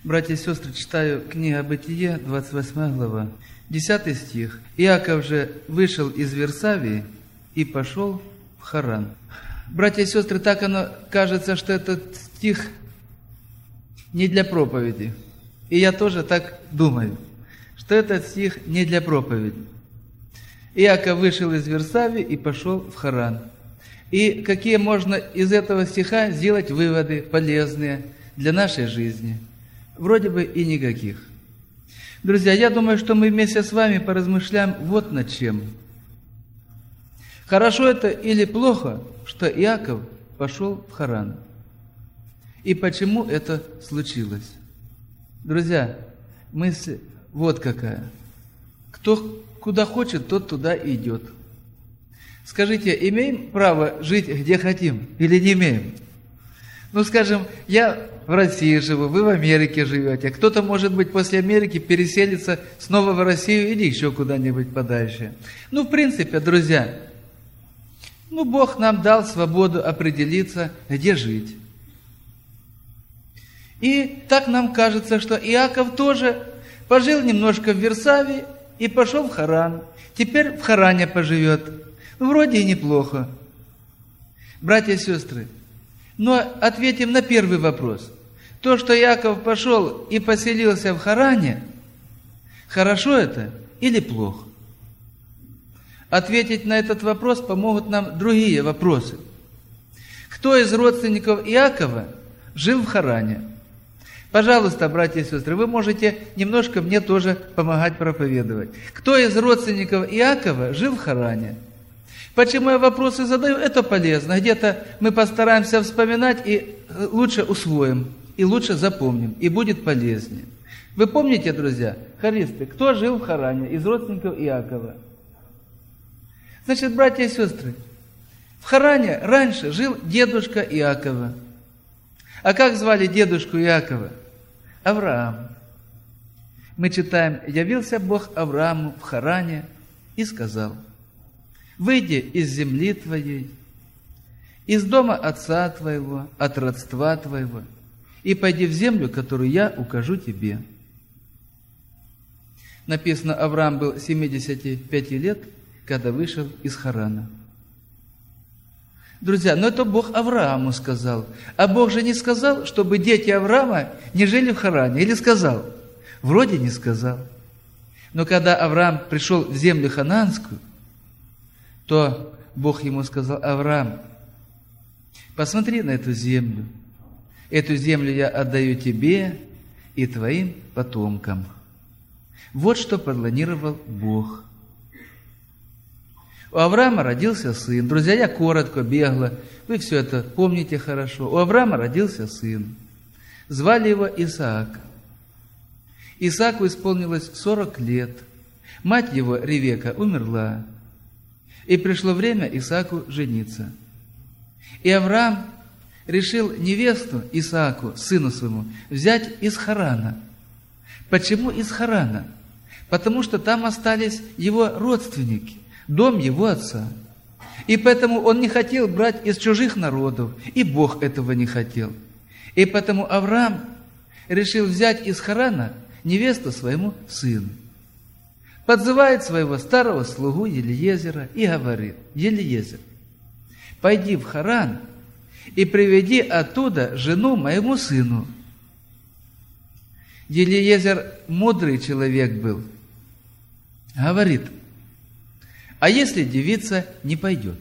Братья и сестры, читаю книга Бытие, 28 глава, 10 стих. «Иаков же вышел из Вирсавии и пошел в Харан». Братья и сестры, так оно кажется, что этот стих не для проповеди. И я тоже так думаю, что этот стих не для проповеди. Иаков вышел из Вирсавии и пошел в Харан. И какие можно из этого стиха сделать выводы полезные для нашей жизни? Вроде бы и никаких. Друзья, я думаю, что мы вместе с вами поразмышляем вот над чем. Хорошо это или плохо, что Иаков пошел в Харан? И почему это случилось? Друзья, мысль вот какая. Кто куда хочет, тот туда и идет. Скажите, имеем право жить где хотим или не имеем? Ну, скажем, я в России живу, вы в Америке живете. Кто-то, может быть, после Америки переселится снова в Россию или еще куда-нибудь подальше. Ну, в принципе, друзья, Бог нам дал свободу определиться, где жить. И так нам кажется, что Иаков тоже пожил немножко в Вирсавии и пошел в Харан. Теперь в Харане поживет. Вроде и неплохо. Братья и сестры, но ответим на первый вопрос. То, что Иаков пошел и поселился в Харане, хорошо это или плохо? Ответить на этот вопрос помогут нам другие вопросы. Кто из родственников Иакова жил в Харане? Пожалуйста, братья и сестры, вы можете немножко мне тоже помогать проповедовать. Кто из родственников Иакова жил в Харане? Почему я вопросы задаю? Это полезно. Где-то мы постараемся вспоминать и лучше усвоим, и лучше запомним, и будет полезнее. Вы помните, друзья, хористы, кто жил в Харане из родственников Иакова? Значит, братья и сестры, в Харане раньше жил дедушка Иакова. А как звали дедушку Иакова? Авраам. Мы читаем: «Явился Бог Аврааму в Харане и сказал: выйди из земли твоей, из дома отца твоего, от родства твоего, и пойди в землю, которую я укажу тебе». Написано, Авраам был 75 лет, когда вышел из Харана. Друзья, но это Бог Аврааму сказал. А Бог же не сказал, чтобы дети Авраама не жили в Харане. Или сказал? Вроде не сказал. Но когда Авраам пришел в землю ханаанскую, то Бог ему сказал: Авраам, посмотри на эту землю. Эту землю я отдаю тебе и твоим потомкам. Вот что планировал Бог. У Авраама родился сын. Друзья, я коротко, бегло, вы все это помните хорошо. У Авраама родился сын. Звали его Исаак. Исааку исполнилось 40 лет. Мать его, Ревека, умерла. И пришло время Исааку жениться. И Авраам решил невесту Исааку, сыну своему, взять из Харана. Почему из Харана? Потому что там остались его родственники, дом его отца. И поэтому он не хотел брать из чужих народов, и Бог этого не хотел. И поэтому Авраам решил взять из Харана невесту своему сыну. Подзывает своего старого слугу Елиезера и говорит: Елиезер, пойди в Харан и приведи оттуда жену моему сыну. Елиезер мудрый человек был. Говорит: а если девица не пойдет?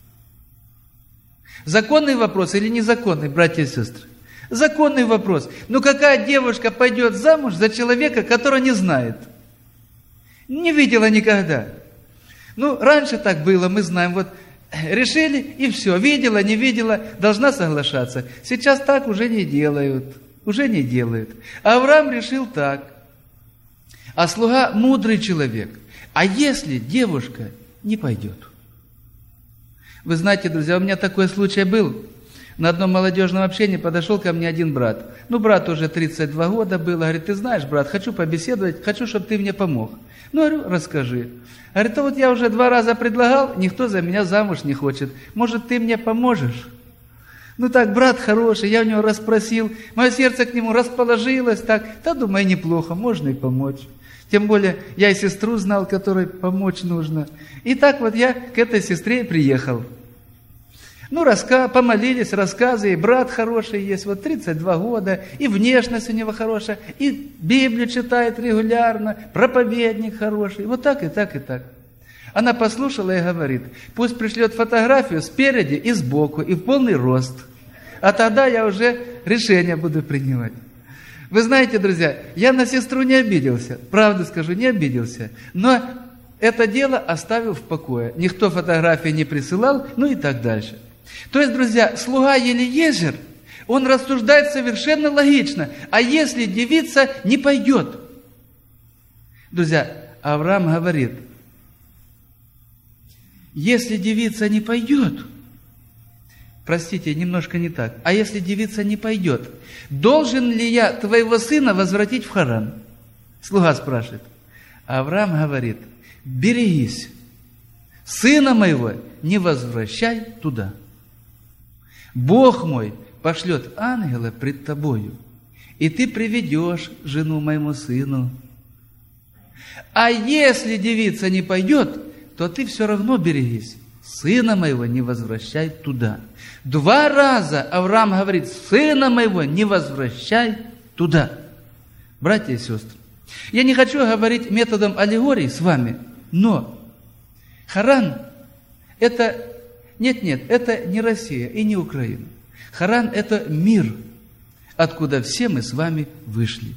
Законный вопрос или незаконный, братья и сестры? Законный вопрос. Но какая девушка пойдет замуж за человека, которого не знает? Не видела никогда. Раньше так было, мы знаем. Вот решили, и все. Видела, не видела, должна соглашаться. Сейчас так уже не делают. Уже не делают. А Авраам решил так. А слуга мудрый человек. А если девушка не пойдет? Вы знаете, друзья, у меня такой случай был. На одном молодежном общении подошел ко мне один брат. Брат уже 32 года был. Говорит: ты знаешь, брат, хочу побеседовать, хочу, чтобы ты мне помог. Говорю: расскажи. Говорит: вот я уже 2 раза предлагал, никто за меня замуж не хочет. Может, ты мне поможешь? Ну так, брат хороший, я у него расспросил, мое сердце к нему расположилось так, да, думаю, неплохо, можно и помочь. Тем более, я и сестру знал, которой помочь нужно. И так вот я к этой сестре приехал. Ну, помолились, рассказы, и брат хороший есть, вот 32 года, и внешность у него хорошая, и Библию читает регулярно, проповедник хороший, вот так и так и так. Она послушала и говорит, пусть пришлет фотографию спереди и сбоку, и в полный рост. А тогда я уже решение буду принимать. Вы знаете, друзья, я на сестру не обиделся, правду скажу, не обиделся. Но это дело оставил в покое. Никто фотографии не присылал, ну и так дальше. То есть, друзья, слуга Елиезер, он рассуждает совершенно логично. А если девица не пойдет? Друзья, Авраам говорит, если девица не пойдет, простите, немножко не так, а если девица не пойдет, должен ли я твоего сына возвратить в Харан? Слуга спрашивает. Авраам говорит, берегись, сына моего не возвращай туда. Бог мой пошлет ангела пред тобою, и ты приведешь жену моему сыну. А если девица не пойдет, то ты все равно берегись. Сына моего не возвращай туда. 2 раза Авраам говорит, сына моего не возвращай туда. Братья и сестры, я не хочу говорить методом аллегории с вами, но Харан это, это не Россия и не Украина. Харан это мир, откуда все мы с вами вышли.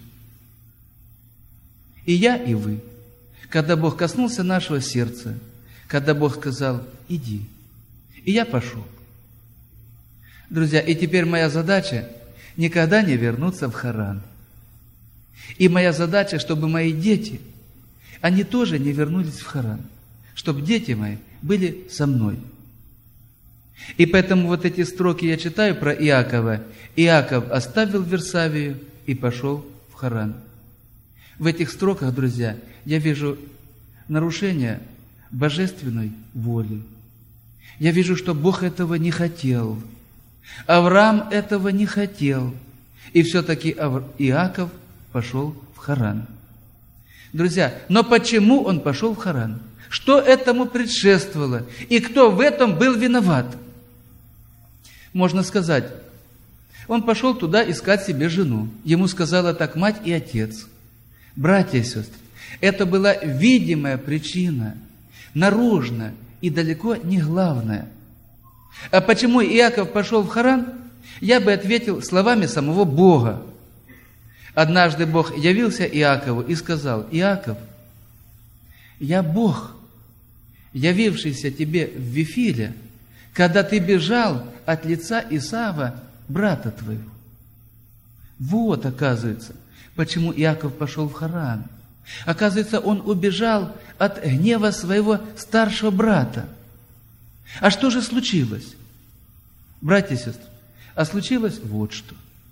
И я, и вы. Когда Бог коснулся нашего сердца, когда Бог сказал, иди, и я пошел. Друзья, и теперь моя задача никогда не вернуться в Харан. И моя задача, чтобы мои дети, они тоже не вернулись в Харан, чтобы дети мои были со мной. И поэтому вот эти строки я читаю про Иакова. Иаков оставил Версавию и пошел в Харан. В этих строках, друзья, я вижу нарушение божественной воли. Я вижу, что Бог этого не хотел. Авраам этого не хотел. И все-таки Иаков пошел в Харан. Друзья, но почему он пошел в Харан? Что этому предшествовало? И кто в этом был виноват? Можно сказать, он пошел туда искать себе жену. Ему сказала так мать и отец. Братья и сестры, это была видимая причина, наружная и далеко не главная. А почему Иаков пошел в Харан? Я бы ответил словами самого Бога. Однажды Бог явился Иакову и сказал, Иаков, я Бог, явившийся тебе в Вифиле, когда ты бежал от лица Исава, брата твоего. Вот, оказывается, почему Иаков пошел в Харан. Оказывается, он убежал от гнева своего старшего брата. А что же случилось? Братья и сестры, а случилось вот что.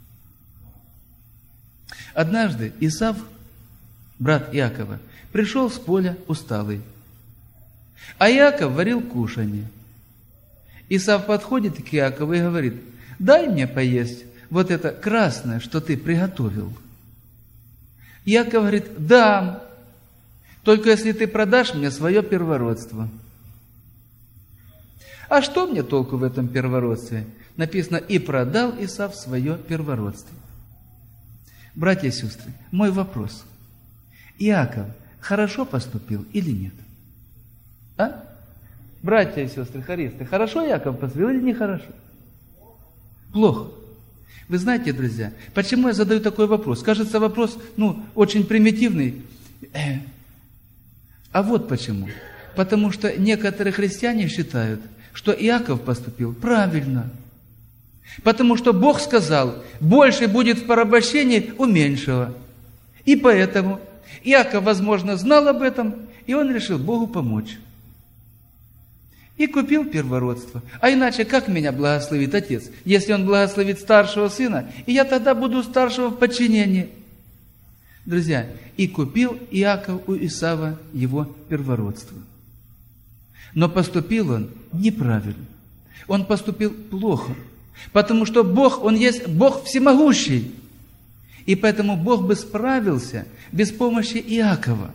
Однажды Исав, брат Иакова, пришел с поля усталый. А Иаков варил кушанье. Исав подходит к Иакову и говорит, дай мне поесть вот это красное, что ты приготовил. Иаков говорит, дам, только если ты продашь мне свое первородство. А что мне толку в этом первородстве? Написано, и продал Исав свое первородство. Братья и сестры, мой вопрос. Иаков хорошо поступил или нет? А? Братья и сестры, хористы, хорошо Иаков поступил или нехорошо? Плохо. Вы знаете, друзья, почему я задаю такой вопрос? Кажется, вопрос, очень примитивный. А вот почему. Потому что некоторые христиане считают, что Иаков поступил правильно. Потому что Бог сказал, больше будет в порабощении у меньшего. И поэтому Иаков, возможно, знал об этом, и он решил Богу помочь. И купил первородство. А иначе как меня благословит отец, если он благословит старшего сына, и я тогда буду старшего в подчинении? Друзья, и купил Иаков у Исава его первородство. Но поступил он неправильно. Он поступил плохо. Потому что Бог, Он есть Бог всемогущий. И поэтому Бог бы справился без помощи Иакова.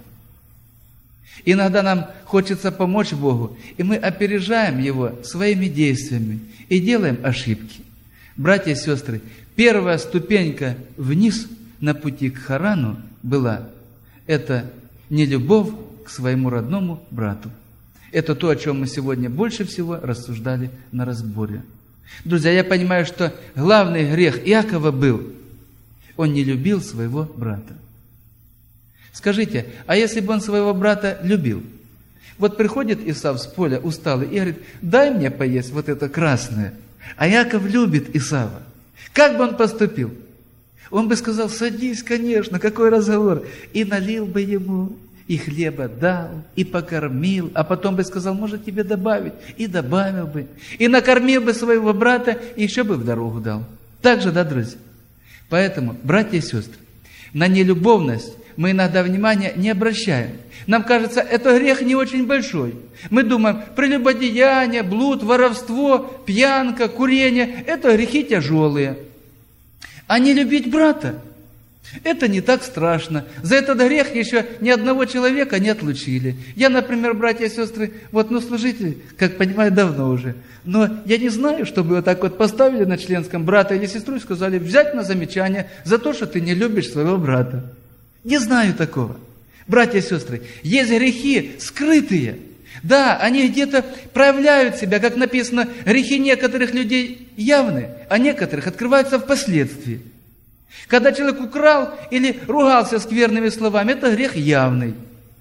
Иногда нам хочется помочь Богу, и мы опережаем Его своими действиями и делаем ошибки. Братья и сестры, первая ступенька вниз на пути к Харану была это нелюбовь к своему родному брату. Это то, о чем мы сегодня больше всего рассуждали на разборе. Друзья, я понимаю, что главный грех Иакова был, он не любил своего брата. Скажите, а если бы он своего брата любил? Вот приходит Исав с поля усталый и говорит: дай мне поесть вот это красное. А Иаков любит Исава. Как бы он поступил? Он бы сказал: садись, конечно, какой разговор. И налил бы ему, и хлеба дал, и покормил, а потом бы сказал: может тебе добавить? И добавил бы. И накормил бы своего брата, и еще бы в дорогу дал. Так же, да, друзья? Поэтому, братья и сестры, на нелюбовность мы иногда внимания не обращаем. Нам кажется, это грех не очень большой. Мы думаем, прелюбодеяние, блуд, воровство, пьянка, курение – это грехи тяжелые. А не любить брата – это не так страшно. За этот грех еще ни одного человека не отлучили. Я, например, братья и сестры, служитель, как понимаю, давно уже. Но я не знаю, чтобы вот так вот поставили на членском брата или сестру и сказали: взять на замечание за то, что ты не любишь своего брата. Не знаю такого. Братья и сестры, есть грехи скрытые. Да, они где-то проявляют себя, как написано, грехи некоторых людей явны, а некоторых открываются впоследствии. Когда человек украл или ругался скверными словами, это грех явный.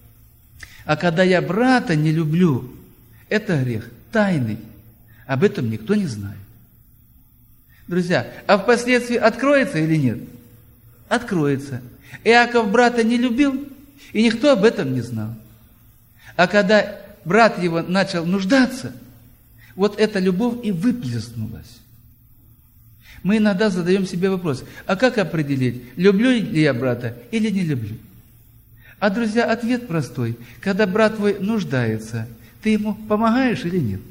А когда я брата не люблю, это грех тайный. Об этом никто не знает. Друзья, а впоследствии откроется или нет? Откроется. Иаков брата не любил, и никто об этом не знал. А когда брат его начал нуждаться, вот эта любовь и выплеснулась. Мы иногда задаем себе вопрос: а как определить, люблю ли я брата или не люблю? А, друзья, ответ простой. Когда брат твой нуждается, ты ему помогаешь или нет?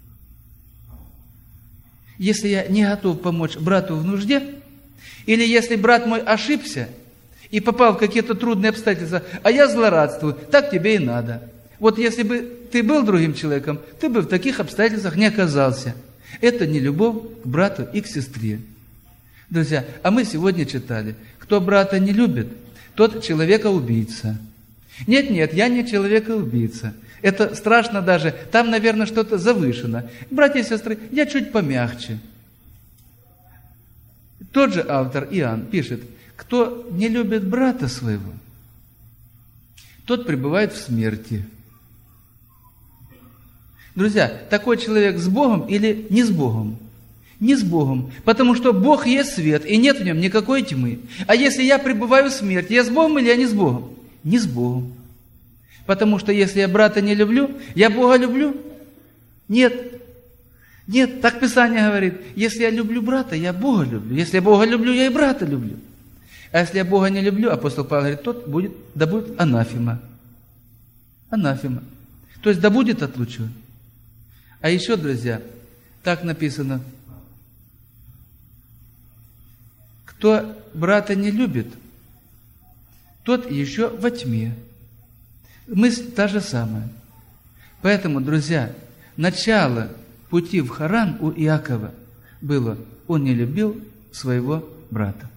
Если я не готов помочь брату в нужде, или если брат мой ошибся и попал в какие-то трудные обстоятельства, а я злорадствую, так тебе и надо. Вот если бы ты был другим человеком, ты бы в таких обстоятельствах не оказался. Это не любовь к брату и к сестре. Друзья, а мы сегодня читали: кто брата не любит, тот человека-убийца. Нет, я не человека-убийца. Это страшно даже, там, наверное, что-то завышено. Братья и сестры, я чуть помягче. Тот же автор Иоанн пишет: кто не любит брата своего, тот пребывает в смерти. Друзья, такой человек с Богом или не с Богом? Не с Богом, потому что Бог есть свет, и нет в нем никакой тьмы. А если я пребываю в смерти, я с Богом или я не с Богом? Не с Богом. Потому что если я брата не люблю, я Бога люблю? Нет. Нет, так Писание говорит: если я люблю брата, я Бога люблю. Если я Бога люблю, я и брата люблю. А если я Бога не люблю, апостол Павел говорит, тот будет, да будет анафема. Анафема. То есть да будет отлучен. А еще, друзья, так написано: кто брата не любит, тот еще во тьме. Мысль та же самая. Поэтому, друзья, начало пути в Харан у Иакова было: он не любил своего брата.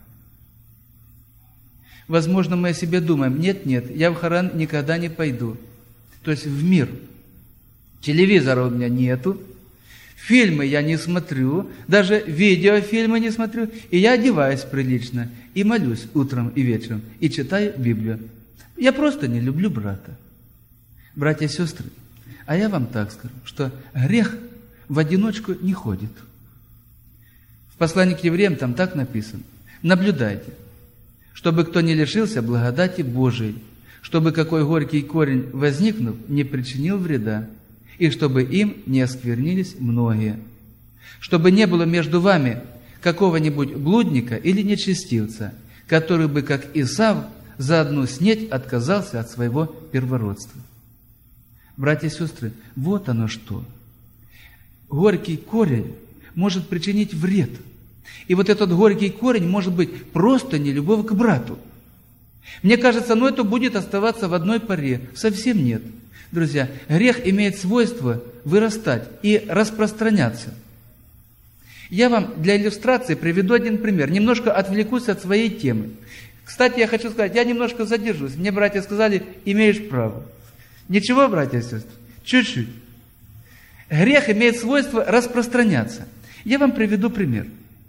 Возможно, мы о себе думаем: нет, я в Харан никогда не пойду. То есть в мир. Телевизора у меня нету, фильмы я не смотрю, даже видеофильмы не смотрю, и я одеваюсь прилично, и молюсь утром и вечером, и читаю Библию. Я просто не люблю брата. Братья и сестры, а я вам так скажу, что грех в одиночку не ходит. В послании к евреям там так написано: наблюдайте, чтобы кто не лишился благодати Божией, чтобы какой горький корень, возникнув, не причинил вреда, и чтобы им не осквернились многие, чтобы не было между вами какого-нибудь блудника или нечестивца, который бы, как Исав, за одну снеть отказался от своего первородства. Братья и сестры, вот оно что. Горький корень может причинить вред. И вот этот горький корень может быть просто нелюбовь к брату. Мне кажется, это будет оставаться в одной паре. Совсем нет. Друзья, грех имеет свойство вырастать и распространяться. Я вам для иллюстрации приведу один пример. Немножко отвлекусь от своей темы. Кстати, я хочу сказать, я немножко задержусь. Мне братья сказали, имеешь право. Ничего, братья и сестры? Чуть-чуть. Грех имеет свойство распространяться. Я вам приведу пример.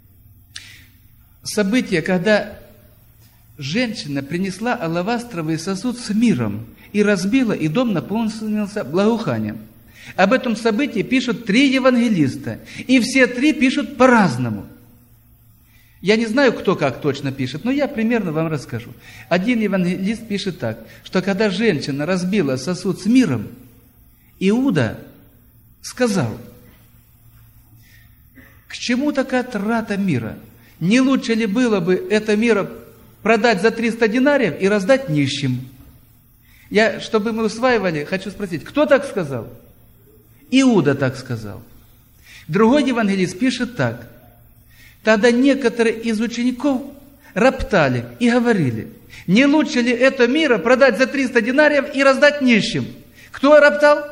Событие, когда женщина принесла алавастровый сосуд с миром и разбила, и дом наполнился благоуханием. Об этом событии пишут 3 евангелиста, и все 3 пишут по-разному. Я не знаю, кто как точно пишет, но я примерно вам расскажу. Один евангелист пишет так, что когда женщина разбила сосуд с миром, Иуда сказал: к чему такая трата мира? Не лучше ли было бы это мира продать за 300 динариев и раздать нищим? Чтобы мы усваивали, хочу спросить, кто так сказал? Иуда так сказал. Другой евангелист пишет так: тогда некоторые из учеников роптали и говорили: не лучше ли это мира продать за 300 динариев и раздать нищим? Кто роптал?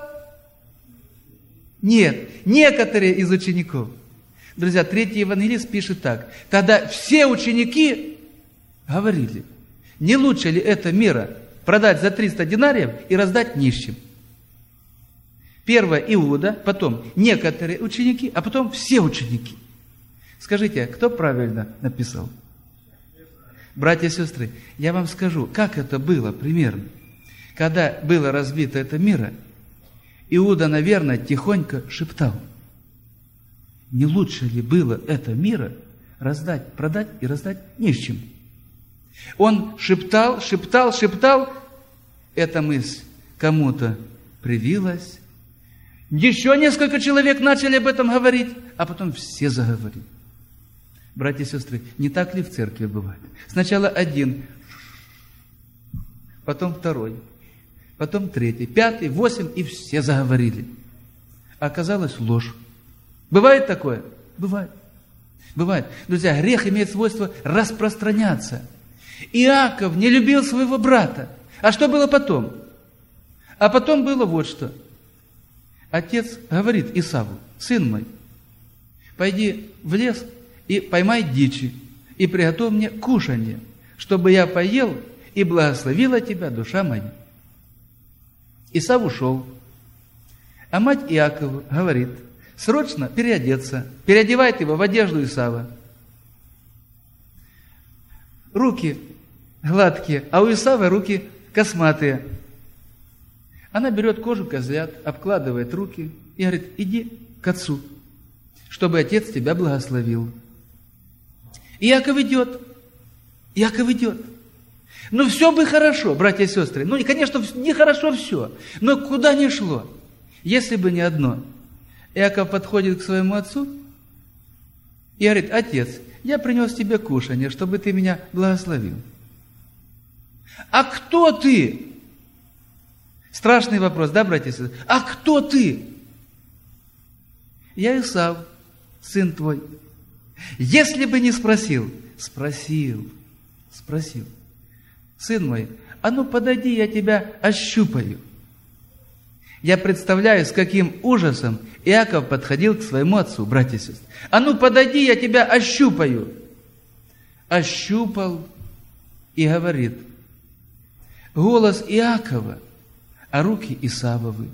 Нет, некоторые из учеников. Друзья, 3-й евангелист пишет так: тогда все ученики говорили: не лучше ли это мира продать за 300 динариев и раздать нищим? Первое Иуда, потом некоторые ученики, а потом все ученики. Скажите, кто правильно написал? Братья и сестры, я вам скажу, как это было примерно. Когда было разбито это мира, Иуда, наверное, тихонько шептал: не лучше ли было это мира раздать, продать и раздать нищим? Он шептал, эта мысль кому-то привилась. Еще несколько человек начали об этом говорить, а потом все заговорили. Братья и сестры, не так ли в церкви бывает? Сначала один, потом второй, потом 3, 5, 8, и все заговорили. А оказалось ложь. Бывает такое? Бывает. Бывает. Друзья, грех имеет свойство распространяться. Иаков не любил своего брата. А что было потом? А потом было вот что. Отец говорит Исаву: сын мой, пойди в лес и поймай дичи, и приготовь мне кушанье, чтобы я поел, и благословила тебя душа моя. Исав ушел. А мать Иакову говорит: срочно переодеться. Переодевает его в одежду Исава. Руки гладкие, а у Исава руки косматые. Она берет кожу козлят, обкладывает руки и говорит: иди к отцу, чтобы отец тебя благословил. Иаков идет. Ну, все бы хорошо, братья и сестры. Ну, и, конечно, нехорошо все. Но куда ни шло, если бы не одно. Иаков подходит к своему отцу и говорит: отец, я принес тебе кушанье, чтобы ты меня благословил. А кто ты? Страшный вопрос, да, братья и сестры? А кто ты? Я Исав, сын твой. Если бы не спросил. Сын мой, а ну подойди, я тебя ощупаю. Я представляю, с каким ужасом Иаков подходил к своему отцу, братья и сестры. А ну подойди, я тебя ощупаю. Ощупал и говорит: голос Иакова, а руки Исавовы.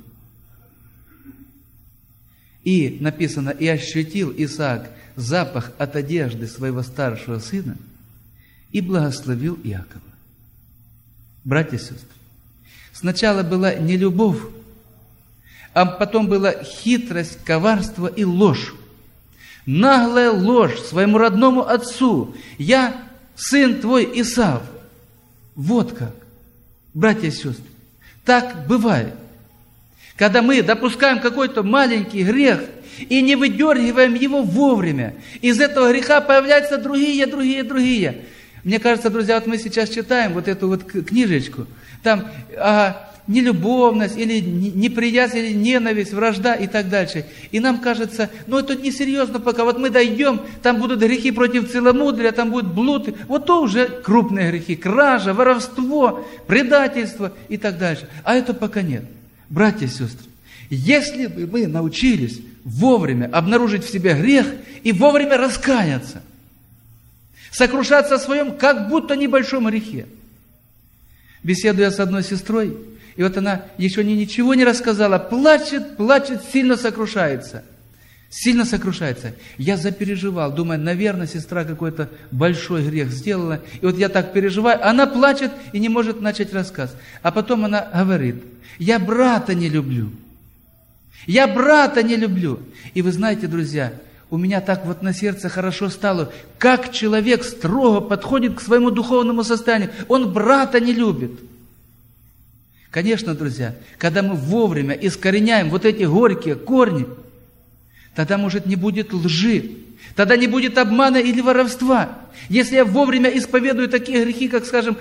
И написано: и ощутил Исаак запах от одежды своего старшего сына и благословил Иакова. Братья и сестры, сначала была не любовь, а потом была хитрость, коварство и ложь. Наглая ложь своему родному отцу: я сын твой Исав. Вот как. Братья и сестры, так бывает. Когда мы допускаем какой-то маленький грех и не выдергиваем его вовремя, из этого греха появляются другие. Мне кажется, друзья, вот мы сейчас читаем вот эту вот книжечку, там нелюбовность, или неприязнь, или ненависть, вражда и так дальше. И нам кажется, это несерьезно пока. Вот мы дойдем, там будут грехи против целомудрия, там будет блуд. Вот то уже крупные грехи. Кража, воровство, предательство и так дальше. А это пока нет. Братья и сестры, если бы мы научились вовремя обнаружить в себе грех и вовремя раскаяться, сокрушаться о своем как будто небольшом грехе. Беседуя с одной сестрой, и вот она еще ничего не рассказала, плачет, сильно сокрушается. Сильно сокрушается. Я запереживал, думаю, наверное, сестра какой-то большой грех сделала. И вот я так переживаю, она плачет и не может начать рассказ. А потом она говорит, я брата не люблю. Я брата не люблю. И вы знаете, друзья, у меня так вот на сердце хорошо стало, как человек строго подходит к своему духовному состоянию. Он брата не любит. Конечно, друзья, когда мы вовремя искореняем вот эти горькие корни, тогда, может, не будет лжи, тогда не будет обмана или воровства. Если я вовремя исповедую такие грехи, как, скажем,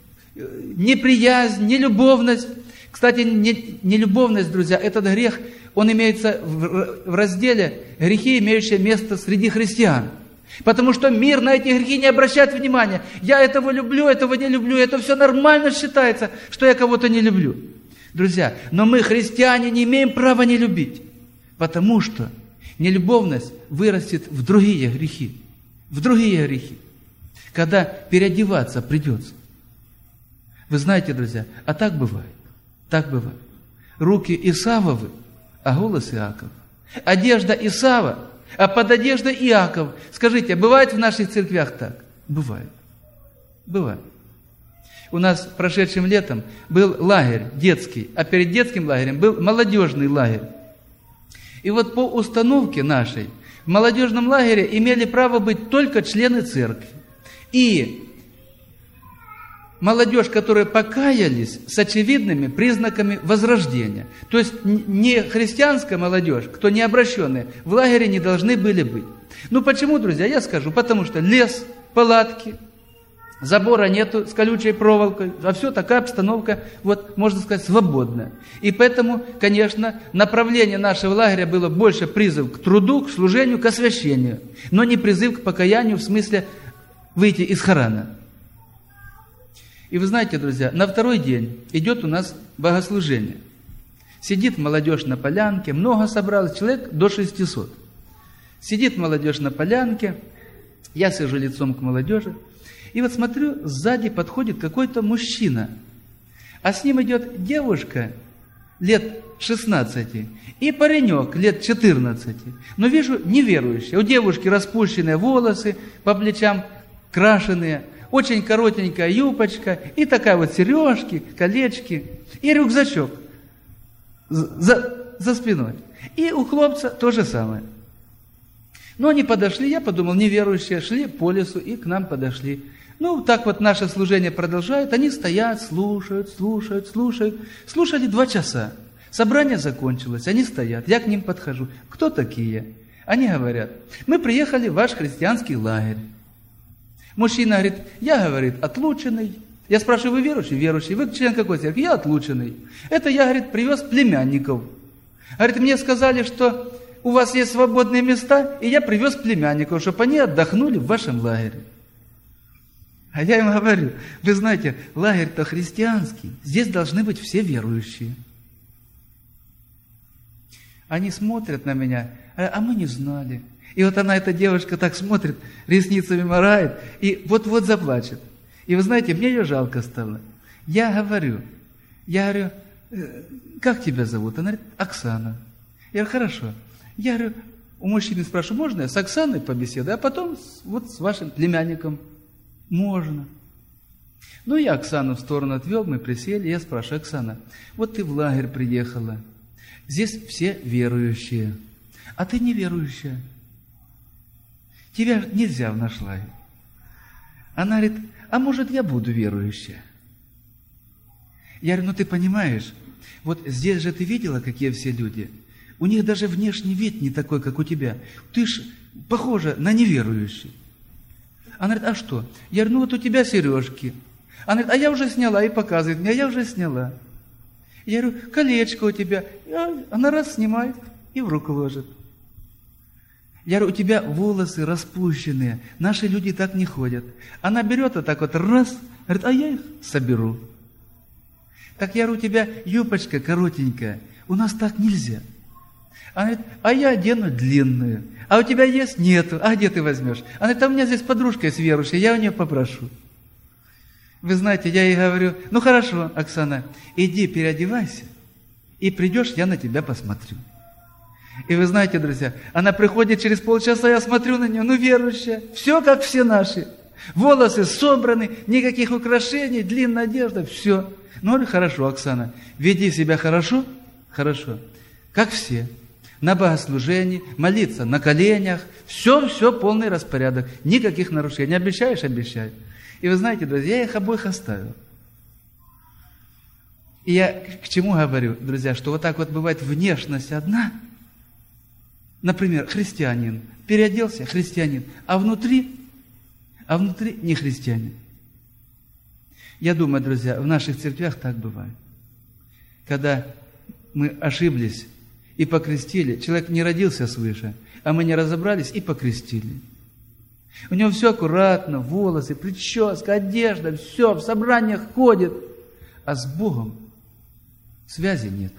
неприязнь, нелюбовность. Кстати, нелюбовность, друзья, этот грех, он имеется в разделе «Грехи, имеющие место среди христиан». Потому что мир на эти грехи не обращает внимания. Я этого люблю, этого не люблю. Это все нормально считается, что я кого-то не люблю. Друзья, но мы, христиане, не имеем права не любить. Потому что нелюбовность вырастет в другие грехи. В другие грехи. Когда переодеваться придется. Вы знаете, друзья, а так бывает. Так бывает. Руки Исавовы, а голос Иаков. Одежда Исава, а под одеждой Иаков. Скажите, бывает в наших церквях так? Бывает. Бывает. У нас прошедшим летом был лагерь детский, а перед детским лагерем был молодежный лагерь. И вот по установке нашей в молодежном лагере имели право быть только члены церкви. И молодежь, которые покаялись с очевидными признаками возрождения. То есть не христианская молодежь, кто не обращенные, в лагере не должны были быть. Почему, друзья? Я скажу, потому что лес, палатки, забора нету с колючей проволокой, а все такая обстановка, можно сказать, свободная. И поэтому, конечно, направление нашего лагеря было больше призыв к труду, к служению, к освящению, но не призыв к покаянию в смысле выйти из Харана. И вы знаете, друзья, на второй день идет у нас богослужение. Сидит молодежь на полянке, много собралось, человек до 600. Сидит молодежь на полянке, я сижу лицом к молодежи, и вот смотрю, сзади подходит какой-то мужчина, а с ним идет девушка лет 16 и паренек лет 14. Но вижу, неверующие. У девушки распущенные волосы, по плечам крашеные, очень коротенькая юбочка, и такая вот сережки, колечки, и рюкзачок за спиной. И у хлопца то же самое. Но они подошли, я подумал, неверующие, шли по лесу и к нам подошли. Так вот наше служение продолжает, они стоят, слушают. Слушали 2 часа. Собрание закончилось, они стоят, я к ним подхожу. Кто такие? Они говорят, мы приехали в ваш христианский лагерь. Мужчина говорит, я, отлученный. Я спрашиваю, вы верующий? Верующий. Вы член какой церкви? Я отлученный. Это я, привез племянников. Говорит, мне сказали, что у вас есть свободные места, и я привез племянников, чтобы они отдохнули в вашем лагере. А я им говорю, вы знаете, лагерь-то христианский, здесь должны быть все верующие. Они смотрят на меня, а мы не знали. И вот она, эта девушка, так смотрит, ресницами морает, и вот-вот заплачет. И вы знаете, мне ее жалко стало. Я говорю, как тебя зовут? Она говорит, Оксана. Я говорю, хорошо. Я говорю, у мужчины спрашиваю, можно я с Оксаной побеседую, а потом с вашим племянником? Можно. Я Оксану в сторону отвел, мы присели, я спрашиваю, Оксана, вот ты в лагерь приехала, здесь все верующие, а ты неверующая. Тебя нельзя в наш лагерь. Она говорит, а может я буду верующая? Я говорю, ты понимаешь, вот здесь же ты видела, какие все люди? У них даже внешний вид не такой, как у тебя. Ты ж похожа на неверующий. Она говорит, а что? Я говорю, вот у тебя сережки. Она говорит, а я уже сняла, и показывает мне, а я уже сняла. Я говорю, колечко у тебя. Она раз снимает и в руку ложит. Я говорю, у тебя волосы распущенные, наши люди так не ходят. Она берет вот так вот раз, говорит, а я их соберу. Так я говорю, у тебя юбочка коротенькая, у нас так нельзя. Она говорит, а я одену длинную. А у тебя есть? Нету. А где ты возьмешь? Она говорит, а у меня здесь подружка есть верующая, я у нее попрошу. Вы знаете, я ей говорю, ну хорошо, Оксана, иди переодевайся, и придешь, я на тебя посмотрю. И вы знаете, друзья, она приходит через полчаса, я смотрю на нее, ну верующая, все как все наши. Волосы собраны, никаких украшений, длинная одежда, все. Ну, хорошо, Оксана, веди себя хорошо, хорошо, как все. На богослужении, молиться на коленях, все полный распорядок, никаких нарушений. Обещаешь? Обещаю. И вы знаете, друзья, я их обоих оставил. И я к чему говорю, друзья, что вот так вот бывает внешность одна. Например, христианин, переоделся христианин, а внутри не христианин. Я думаю, друзья, в наших церквях так бывает. Когда мы ошиблись и покрестили, человек не родился свыше, а мы не разобрались и покрестили. У него все аккуратно, волосы, прическа, одежда, все, в собраниях ходит, а с Богом связи нет.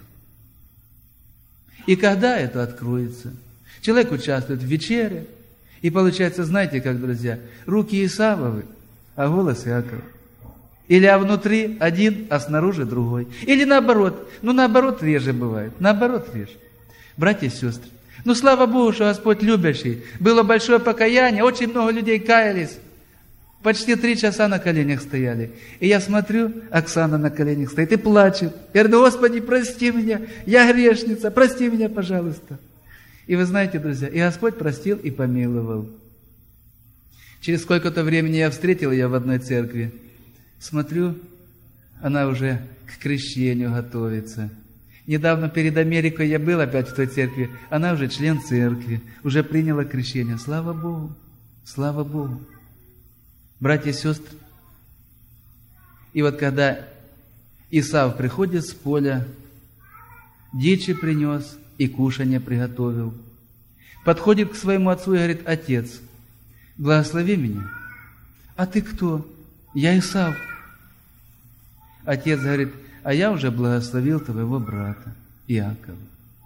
И когда это откроется? Человек участвует в вечере, и получается, знаете как, друзья, руки Исавовы, а голос Иакова. Или внутри один, а снаружи другой. Или наоборот, наоборот реже бывает, наоборот реже. Братья и сестры, слава Богу, что Господь любящий. Было большое покаяние, очень много людей каялись. Почти 3 часа на коленях стояли. И я смотрю, Оксана на коленях стоит и плачет. Я говорю, Господи, прости меня, я грешница, прости меня, пожалуйста. И вы знаете, друзья, и Господь простил и помиловал. Через сколько-то времени я встретил ее в одной церкви. Смотрю, она уже к крещению готовится. Недавно перед Америкой я был опять в той церкви. Она уже член церкви, уже приняла крещение. Слава Богу! Слава Богу! Братья и сестры, и вот когда Исав приходит с поля, дичи принес и кушанье приготовил, подходит к своему отцу и говорит, отец, благослови меня. А ты кто? Я Исав. Отец говорит, а я уже благословил твоего брата Иакова.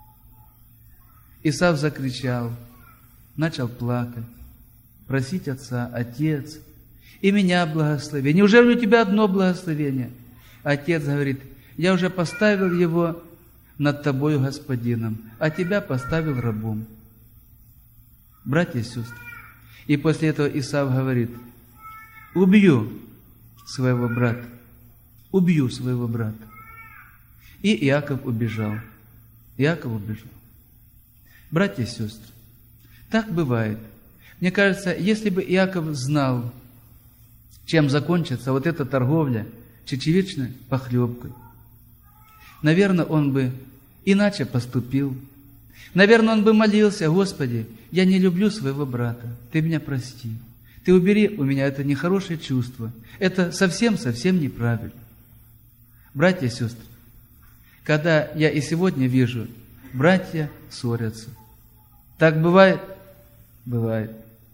Исав закричал, начал плакать, просить отца, отец, и меня благослови. Неужели у тебя одно благословение? Отец говорит, я уже поставил его над тобою господином, а тебя поставил рабом. Братья и сестры, и после этого Исав говорит, убью своего брата. Убью своего брата. И Иаков убежал. Иаков убежал. Братья и сестры, так бывает. Мне кажется, если бы Иаков знал, чем закончится вот эта торговля чечевичной похлебкой, наверное, он бы иначе поступил. Наверное, он бы молился, Господи, я не люблю своего брата, Ты меня прости. Ты убери у меня это нехорошее чувство. Это совсем неправильно. Братья и сестры, когда я и сегодня вижу, братья ссорятся. Так бывает? Бывает.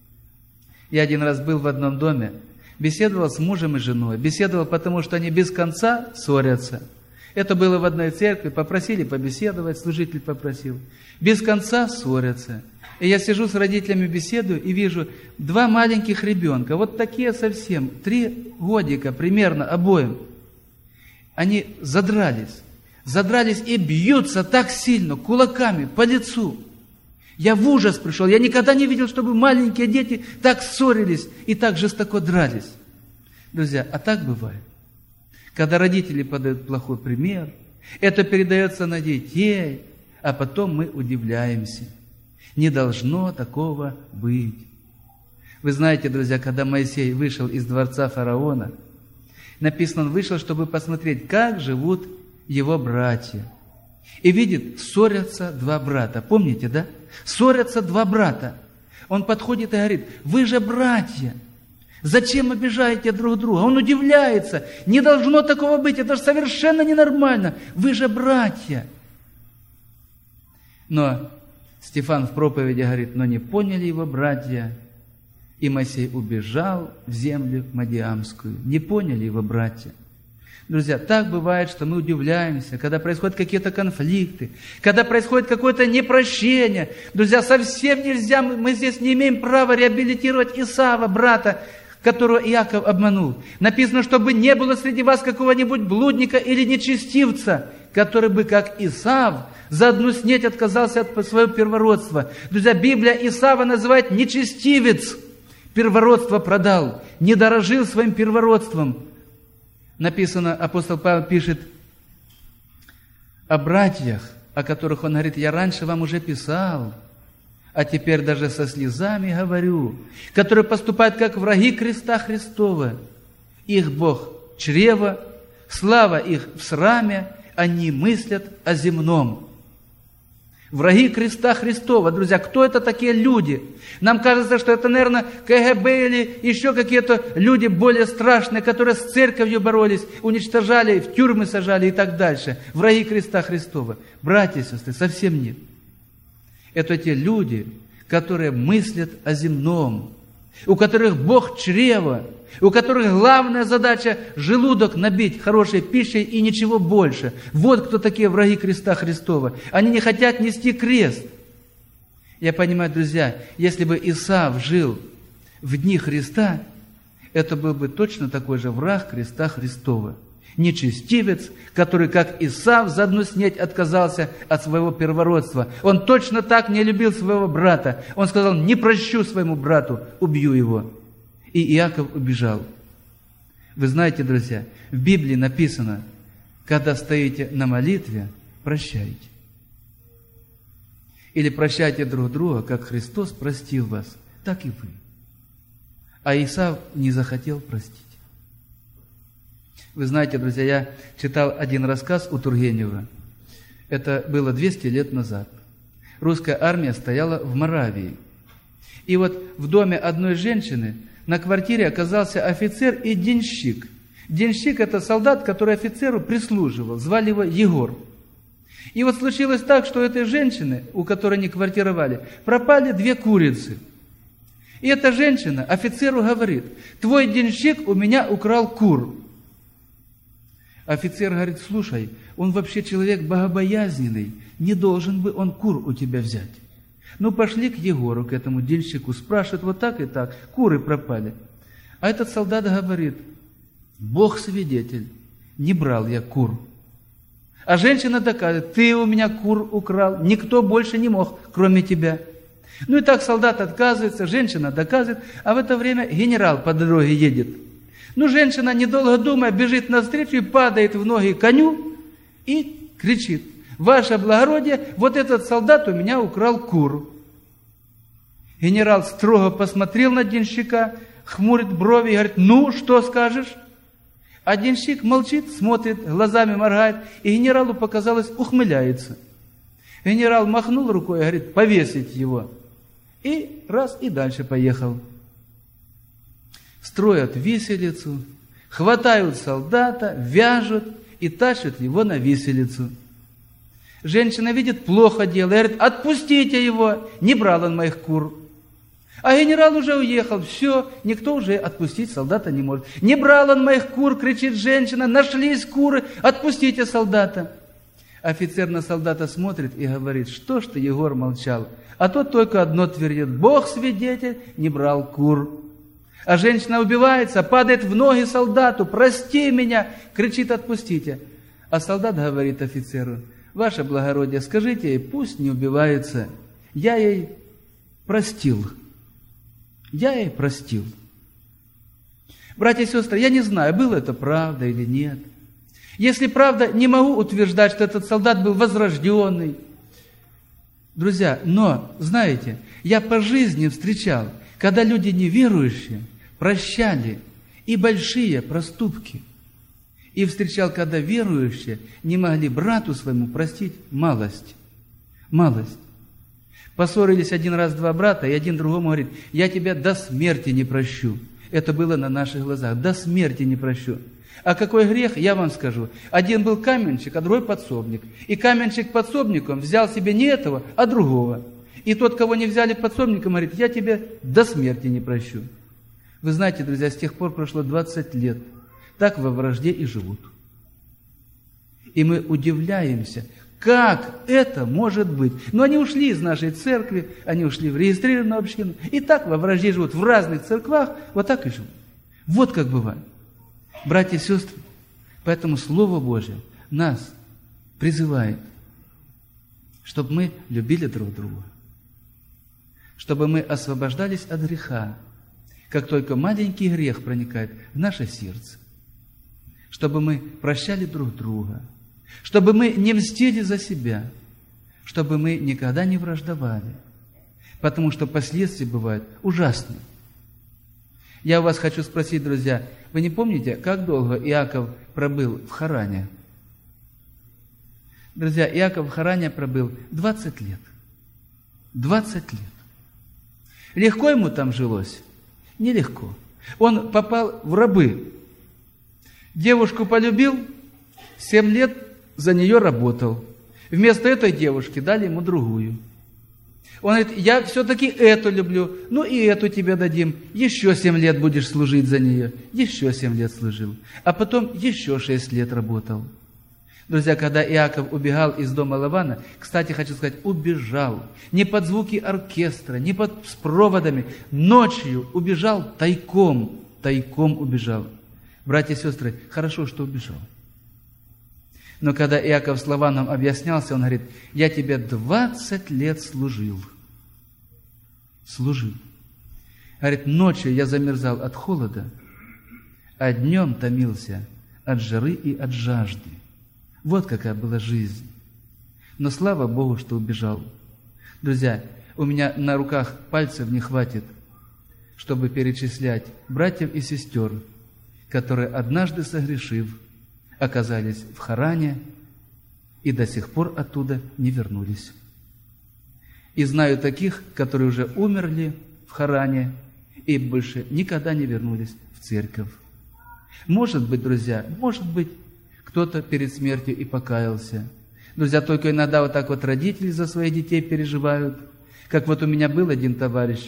Я один раз был в одном доме, беседовал с мужем и женой. Беседовал, потому что они без конца ссорятся. Это было в одной церкви, попросили побеседовать, служитель попросил. Без конца ссорятся. И я сижу с родителями, беседую, и вижу 2 маленьких ребенка, вот такие совсем, 3 годика примерно обоим. Они задрались и бьются так сильно, кулаками по лицу. Я в ужас пришел, я никогда не видел, чтобы маленькие дети так ссорились и так жестоко дрались. Друзья, а так бывает. Когда родители подают плохой пример, это передается на детей, а потом мы удивляемся. Не должно такого быть. Вы знаете, друзья, когда Моисей вышел из дворца фараона, написано, он вышел, чтобы посмотреть, как живут его братья. И видит, ссорятся 2 брата. Помните, да? Ссорятся 2 брата. Он подходит и говорит, вы же братья. Зачем обижаете друг друга? Он удивляется. Не должно такого быть. Это же совершенно ненормально. Вы же братья. Но Стефан в проповеди говорит, но не поняли его братья. И Моисей убежал в землю Мадиамскую. Не поняли его братья. Друзья, так бывает, что мы удивляемся, когда происходят какие-то конфликты, когда происходит какое-то непрощение. Друзья, совсем нельзя, мы здесь не имеем права реабилитировать Исава, брата, которого Иаков обманул. Написано, чтобы не было среди вас какого-нибудь блудника или нечестивца, который бы, как Исав, за одну снеть отказался от своего первородства. Друзья, Библия Исава называет нечестивец. Первородство продал, не дорожил своим первородством. Написано, апостол Павел пишет о братьях, о которых он говорит, я раньше вам уже писал, а теперь даже со слезами говорю, которые поступают как враги креста Христова. Их Бог чрево, слава их в сраме, они мыслят о земном. Враги креста Христова. Друзья, кто это такие люди? Нам кажется, что это, наверное, КГБ или еще какие-то люди более страшные, которые с церковью боролись, уничтожали, в тюрьмы сажали и так дальше. Враги креста Христова. Братья и сестры, совсем нет. Это те люди, которые мыслят о земном, у которых Бог чрево, у которых главная задача желудок набить хорошей пищей и ничего больше. Вот кто такие враги креста Христова. Они не хотят нести крест. Я понимаю, друзья, если бы Исав жил в дни Христа, это был бы точно такой же враг креста Христова. Нечестивец, который, как Исав, за одну снеть отказался от своего первородства. Он точно так не любил своего брата. Он сказал, не прощу своему брату, убью его. И Иаков убежал. Вы знаете, друзья, в Библии написано, когда стоите на молитве, прощайте. Или прощайте друг друга, как Христос простил вас, так и вы. А Исав не захотел простить. Вы знаете, друзья, я читал один рассказ у Тургенева. Это было 200 лет назад. Русская армия стояла в Моравии. И вот в доме одной женщины на квартире оказался офицер и денщик. Денщик – это солдат, который офицеру прислуживал. Звали его Егор. И вот случилось так, что у этой женщины, у которой они квартировали, пропали 2 курицы. И эта женщина офицеру говорит, твой денщик у меня украл кур. Офицер говорит, слушай, он вообще человек богобоязненный, не должен бы он кур у тебя взять. Ну, пошли к Егору, к этому денщику, спрашивают, вот так и так, куры пропали. А этот солдат говорит, Бог свидетель, не брал я кур. А женщина доказывает, ты у меня кур украл, никто больше не мог, кроме тебя. Ну и так солдат отказывается, женщина доказывает, а в это время генерал по дороге едет. Ну, женщина, недолго думая, бежит навстречу и падает в ноги коню и кричит, ваше благородие, вот этот солдат у меня украл кур. Генерал строго посмотрел на денщика, хмурит брови и говорит, ну, что скажешь? А денщик молчит, смотрит, глазами моргает, и генералу показалось, ухмыляется. Генерал махнул рукой и говорит, повесить его. И раз, и дальше поехал. Строят виселицу, хватают солдата, вяжут и тащат его на виселицу. Женщина видит, плохо делает, говорит, отпустите его, не брал он моих кур. А генерал уже уехал, все, никто уже отпустить солдата не может. Не брал он моих кур, кричит женщина, нашлись куры, отпустите солдата. Офицер на солдата смотрит и говорит, что ж ты, Егор, молчал? А тот только одно твердит, Бог свидетель, не брал кур. А женщина убивается, падает в ноги солдату, прости меня, кричит, отпустите. А солдат говорит офицеру, ваше благородие, скажите ей, пусть не убивается, я ей простил. Я ей простил. Братья и сестры, я не знаю, было это правда или нет. Если правда, не могу утверждать, что этот солдат был возрожденный. Друзья, но, знаете, я по жизни встречал, когда люди неверующие прощали и большие проступки. И встречал, когда верующие не могли брату своему простить малость. Малость. Поссорились один раз 2 брата, и один другому говорит, я тебя до смерти не прощу. Это было на наших глазах. До смерти не прощу. А какой грех, я вам скажу. Один был каменщик, а другой подсобник. И каменщик подсобником взял себе не этого, а другого. И тот, кого не взяли подсобником, говорит: я тебя до смерти не прощу. Вы знаете, друзья, с тех пор прошло 20 лет. Так во вражде и живут. И мы удивляемся, как это может быть. Но они ушли из нашей церкви, они ушли в регистрированную общину. И так во вражде живут в разных церквах, вот так и живут. Вот как бывает. Братья и сестры, поэтому Слово Божье нас призывает, чтобы мы любили друг друга, чтобы мы освобождались от греха, как только маленький грех проникает в наше сердце, чтобы мы прощали друг друга, чтобы мы не мстили за себя, чтобы мы никогда не враждовали, потому что последствия бывают ужасные. Я у вас хочу спросить, друзья, вы не помните, как долго Иаков пробыл в Харане? Друзья, Иаков в Харане пробыл 20 лет. 20 лет. Легко ему там жилось? Нелегко. Он попал в рабы. Девушку полюбил, 7 лет за нее работал. Вместо этой девушки дали ему другую. Он говорит: я все-таки эту люблю, ну и эту тебе дадим. Еще 7 лет будешь служить за нее. Еще 7 лет служил. А потом еще 6 лет работал. Друзья, когда Иаков убегал из дома Лавана, кстати, хочу сказать, убежал. Не под звуки оркестра, не с проводами. Ночью убежал тайком. Тайком убежал. Братья и сестры, хорошо, что убежал. Но когда Иаков с Лаваном объяснялся, он говорит: я тебе 20 лет служил. Служил. Говорит: ночью я замерзал от холода, а днем томился от жары и от жажды. Вот какая была жизнь. Но слава Богу, что убежал. Друзья, у меня на руках пальцев не хватит, чтобы перечислять братьев и сестер, которые, однажды согрешив, оказались в Харане и до сих пор оттуда не вернулись. И знаю таких, которые уже умерли в Харане и больше никогда не вернулись в церковь. Может быть, друзья, может быть, кто-то перед смертью и покаялся. Друзья, только иногда вот так вот родители за своих детей переживают. Как вот у меня был один товарищ.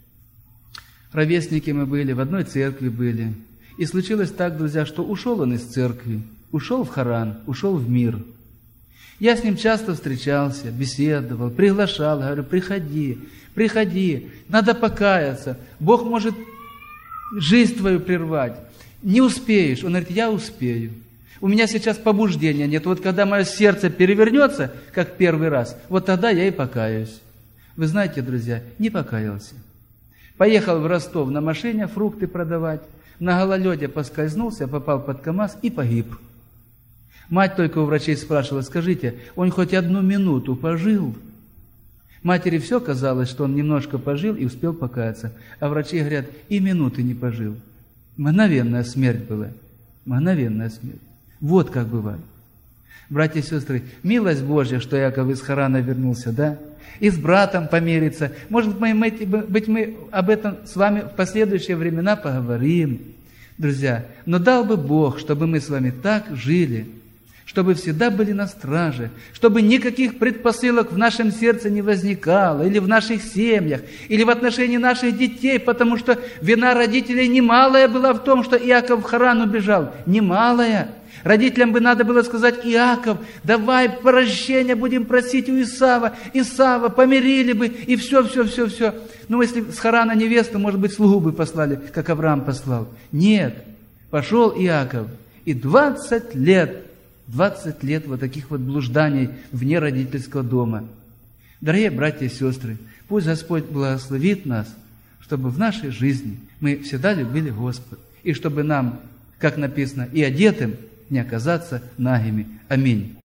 Ровесники мы были, в одной церкви были. И случилось так, друзья, что ушел он из церкви, ушел в Харан, ушел в мир. Я с ним часто встречался, беседовал, приглашал, говорю: приходи, приходи, надо покаяться, Бог может жизнь твою прервать. Не успеешь. Он говорит: я успею. У меня сейчас побуждения нет. Вот когда мое сердце перевернется, как первый раз, вот тогда я и покаюсь. Вы знаете, друзья, не покаялся. Поехал в Ростов на машине фрукты продавать, на гололеде поскользнулся, попал под КамАЗ и погиб. Мать только у врачей спрашивала: скажите, он хоть 1 минуту пожил? Матери все казалось, что он немножко пожил и успел покаяться. А врачи говорят: и минуты не пожил. Мгновенная смерть была. Мгновенная смерть. Вот как бывает. Братья и сестры, милость Божья, что Иаков из Харана вернулся, да? И с братом помириться. Может быть, мы об этом с вами в последующие времена поговорим, друзья. Но дал бы Бог, чтобы мы с вами так жили, чтобы всегда были на страже, чтобы никаких предпосылок в нашем сердце не возникало, или в наших семьях, или в отношении наших детей, потому что вина родителей немалая была в том, что Иаков в Харан убежал. Немалая. Родителям бы надо было сказать: Иаков, давай прощения будем просить у Исава. Исава помирили бы, и все. Ну, если с Харана невесту, может быть, слугу бы послали, как Авраам послал. Нет, пошел Иаков, и 20 лет вот таких вот блужданий вне родительского дома. Дорогие братья и сестры, пусть Господь благословит нас, чтобы в нашей жизни мы всегда любили Господа, и чтобы нам, как написано, и одетым не оказаться нагими. Аминь.